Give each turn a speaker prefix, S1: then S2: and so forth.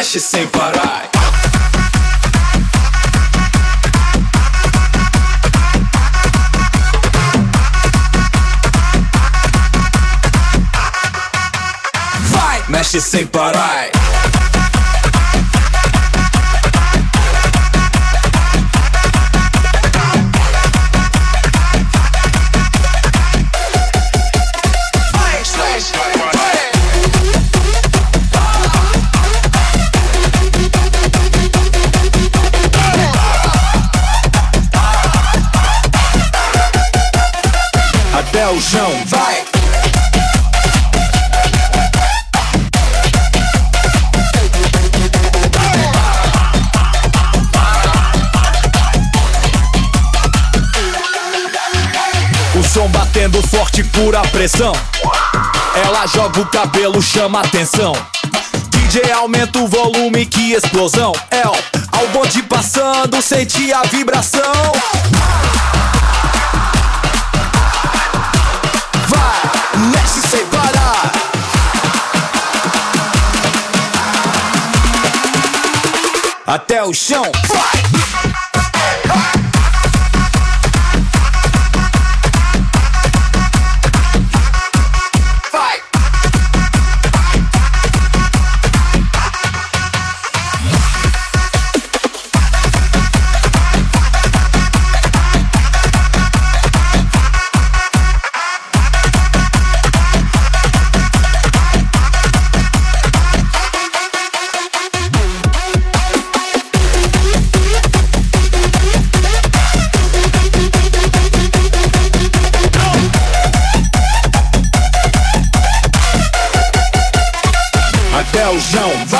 S1: mexe sem parar. Vai, mexe sem parar. Até o chão, vai! O som batendo forte, pura pressão. Ela joga o cabelo, chama atenção. DJ aumenta o volume, que explosão. Ao bonde passando, senti a vibração. Mexe sem parar. Até o chão, vai! Até o chão.